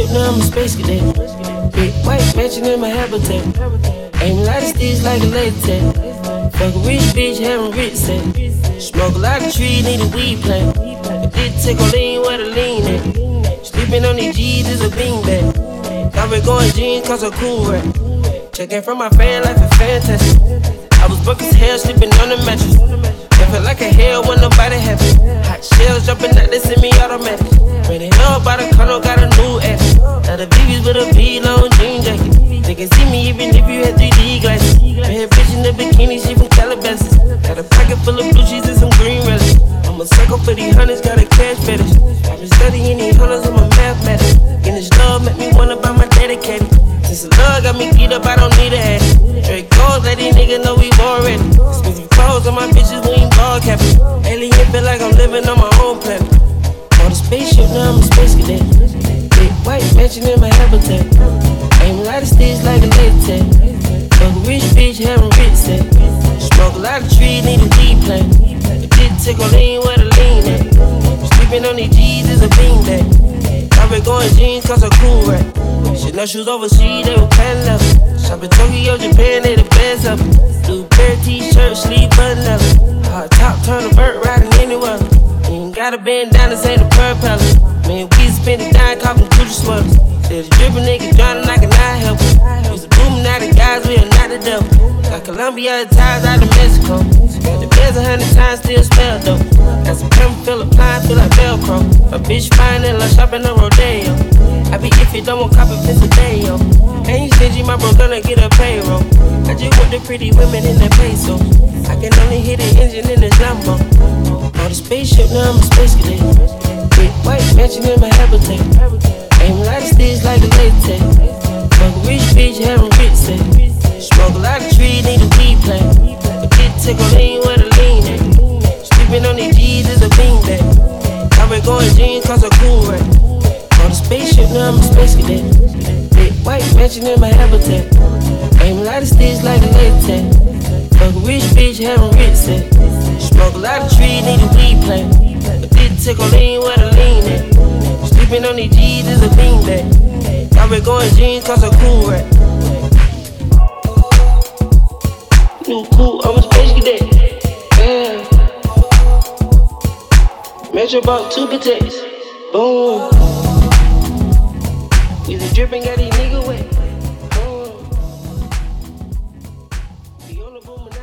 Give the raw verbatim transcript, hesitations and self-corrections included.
now I'm a space cadet. Big white mansion in my habitat. Aim a lot of sticks like a latex. Fuck a rich bitch, having rich sex. Smoke a lot of trees, need a weed plant. I did take a lean where the lean at. Sleeping on these G's is a beanbag. Got me going jeans cause I'm cool rap. Checking from my fan life is fantastic. I was broke as hell, sleeping on the mattress. It felt like a hell when nobody happy. Hot shells jumping out, they send me automatic. Ready up by the condo, got a new ass. Now the V V's with a V-long jean jacket. They can see me even if you had three D glasses. Bad bitch in the bikini, she from Calabasas. Got a pocket full of blue cheese and some green relish. I'm a psycho for these hunters, got a cash fetish. I've been studying these hunters on my mathematics. And this love make me wanna buy my dedicated. Since the love got me geeked up, I don't need a hat. Straight goals, let these niggas know we born ready. Expensive clothes on my bitches, we ain't ball capping. Alien feel like I'm living on my own planet. On a spaceship, now I'm a space cadet. Big white mansion in my habitat. Aim a lot of sticks like a latex. Fuck a rich bitch, having rich sex. Smoke a lot of trees, need a weed plant. I did take a lean where the lean at. Sleeping on these G's is a beanbag. I've been going jeans cause I'm cool rap. Shit, no shoes overseas, they were pan level. Shop in Tokyo, Japan, they the best of them. Blue bear t-shirt, sleeve button up. Hard top, turn a bird riding anywhere. You ain't gotta bend down to say the propeller. Man, we spend it down, copping Gucci sweaters. Said the drippin' nigga drowning, I cannot help it. Used to booming out the guys, we are not the devil. Got Colombia ties out of Mexico. Got the beds a hundred times, still smell dope. Got some creme, feel applied, feel like Velcro. A bitch fine and like shopping on Rodeo. I be if you don't want copy, piss a day, yo. Ain't stingy, my bro gonna get a payroll. I just want the pretty women in that peso. I can only hit the engine in this Lambo. On the spaceship, now I'm a space cadet. Big white mansion in my habitat. Aim a lot of sticks like a latex. Fuck a rich bitch, having rich sex. Smoke a lot of trees, need a weed plant. I did take a lean where the lean at. Sleeping on these G's is a beanbag. I've been going jeans cause I'm cool rap. On the spaceship, now I'm a space cadet. Big white mansion in my habitat. Aim a lot of sticks like a latex. Fuck a rich bitch, having rich sex. Smoke a lot of trees, need a weed plant. I did take a lean where the lean at. Sleeping on these G's is a beanbag. I've been going jeans cause I'm cool rap. You cool, I'm a space cadet. Yeah. Metro bought two protects. Boom. We the dripping, got these niggas wet. Boom. We on the boom.